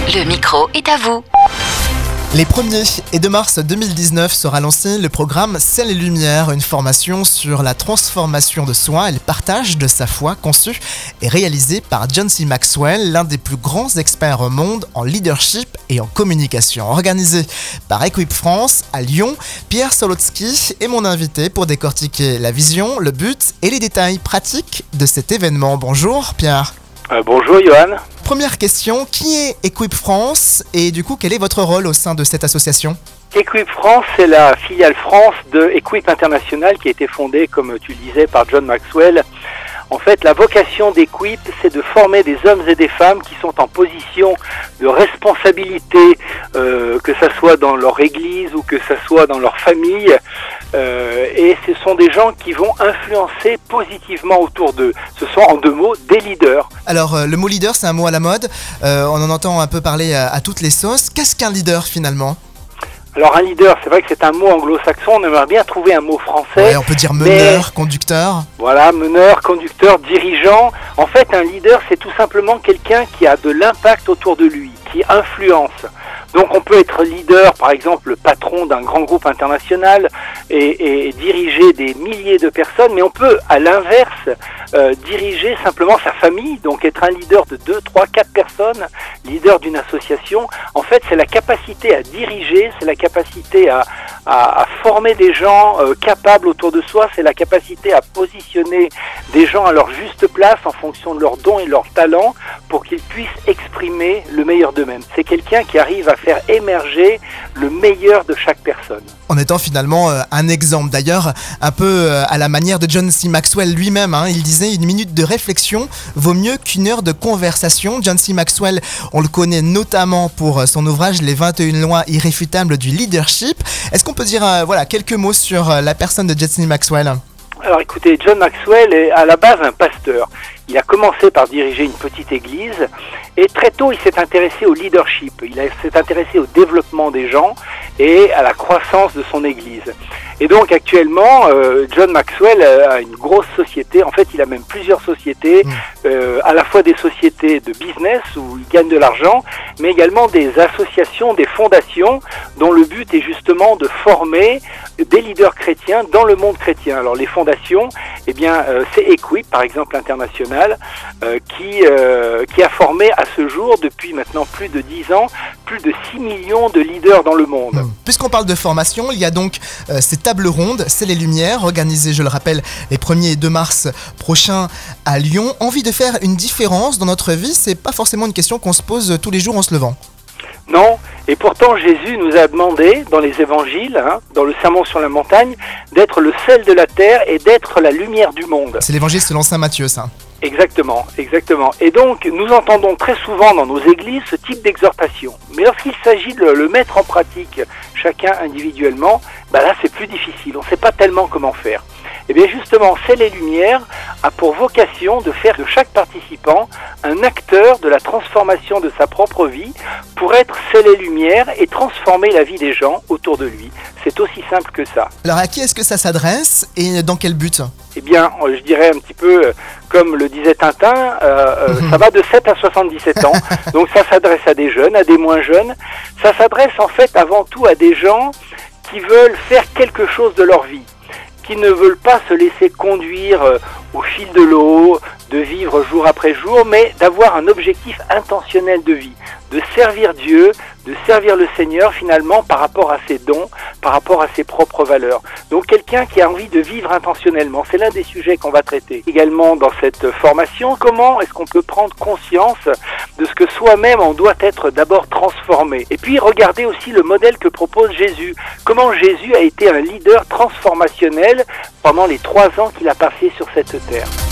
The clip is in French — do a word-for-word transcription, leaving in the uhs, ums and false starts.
Le micro est à vous. Les premier et deux mars deux mille dix-neuf sera lancé le programme Sel et Lumière, une formation sur la transformation de soi et le partage de sa foi, conçue et réalisée par John C. Maxwell, l'un des plus grands experts au monde en leadership et en communication. Organisé par Equip France à Lyon, Pierre Solotsky est mon invité pour décortiquer la vision, le but et les détails pratiques de cet événement. Bonjour Pierre. Euh, bonjour Johan. Première question, qui est Equip France et du coup quel est votre rôle au sein de cette association ? Equip France, c'est la filiale France de Equip International qui a été fondée, comme tu le disais, par John Maxwell. En fait, la vocation d'Equip, c'est de former des hommes et des femmes qui sont en position de responsabilité, euh, que ça soit dans leur église ou que ça soit dans leur famille. Euh, et ce sont des gens qui vont influencer positivement autour d'eux. Ce sont en deux mots des leaders. Alors euh, le mot leader, c'est un mot à la mode. Euh, on en entend un peu parler à, à toutes les sauces. Qu'est-ce qu'un leader finalement ? Alors un leader, c'est vrai que c'est un mot anglo-saxon, on aimerait bien trouver un mot français. Ouais, on peut dire meneur, mais, conducteur. Voilà, meneur, conducteur, dirigeant. En fait, un leader, c'est tout simplement quelqu'un qui a de l'impact autour de lui, qui influence. Donc on peut être leader, par exemple le patron d'un grand groupe international et, et diriger des milliers de personnes, mais on peut à l'inverse euh, diriger simplement sa famille, donc être un leader de deux, trois, quatre personnes, leader d'une association. En fait, c'est la capacité à diriger, c'est la capacité à, à, à former des gens euh, capables autour de soi, c'est la capacité à positionner des gens à leur juste place en fonction de leurs dons et leurs talents pour qu'ils puissent exprimer le meilleur d'eux-mêmes. C'est quelqu'un qui arrive à faire émerger le meilleur de chaque personne. En étant finalement euh, un exemple, d'ailleurs, un peu euh, à la manière de John C. Maxwell lui-même, hein, il disait une minute de réflexion vaut mieux qu'une heure de conversation. John C. Maxwell, on le connaît notamment pour euh, son ouvrage Les vingt et une lois irréfutables du leadership. Est-ce qu'on peut dire euh, voilà, quelques mots sur euh, la personne de John C. Maxwell ? Alors écoutez, John Maxwell est à la base un pasteur. Il a commencé par diriger une petite église et très tôt il s'est intéressé au leadership, il s'est intéressé au développement des gens et à la croissance de son église. Et donc actuellement, euh, John Maxwell a une grosse société, en fait il a même plusieurs sociétés, euh, à la fois des sociétés de business où il gagne de l'argent, mais également des associations, des fondations dont le but est justement de former des leaders chrétiens dans le monde chrétien. Alors les fondations, eh bien euh, c'est Equip par exemple international, euh, qui, euh, qui a formé à ce jour, depuis maintenant plus de dix ans, plus de six millions de leaders dans le monde. Mmh. Puisqu'on parle de formation, il y a donc euh, ces tables rondes, c'est les Lumières, organisées, je le rappelle, les premier et deux mars prochains à Lyon. Envie de faire une différence dans notre vie, c'est pas forcément une question qu'on se pose tous les jours en se levant. Non, et pourtant Jésus nous a demandé dans les évangiles, hein, dans le sermon sur la montagne, d'être le sel de la terre et d'être la lumière du monde. C'est l'évangile selon saint Matthieu, ça. Exactement, exactement. Et donc, nous entendons très souvent dans nos églises ce type d'exhortation. Mais lorsqu'il s'agit de le mettre en pratique, chacun individuellement, bah là c'est plus difficile, on ne sait pas tellement comment faire. Et bien justement, Sel et Lumière a pour vocation de faire de chaque participant un acteur de la transformation de sa propre vie pour être Sel et Lumière et transformer la vie des gens autour de lui. C'est aussi simple que ça. Alors à qui est-ce que ça s'adresse et dans quel but ? Eh bien, je dirais un petit peu comme le disait Tintin, euh, mmh. ça va de sept à soixante-dix-sept ans. Donc ça s'adresse à des jeunes, à des moins jeunes. Ça s'adresse en fait avant tout à des gens qui veulent faire quelque chose de leur vie, qui ne veulent pas se laisser conduire euh, au fil de l'eau, de vivre jour après jour, mais d'avoir un objectif intentionnel de vie, de servir Dieu, de servir le Seigneur finalement par rapport à ses dons, par rapport à ses propres valeurs. Donc quelqu'un qui a envie de vivre intentionnellement, c'est l'un des sujets qu'on va traiter. Également dans cette formation, comment est-ce qu'on peut prendre conscience de ce que soi-même on doit être d'abord transformé. Et puis regarder aussi le modèle que propose Jésus. Comment Jésus a été un leader transformationnel pendant les trois ans qu'il a passé sur cette terre.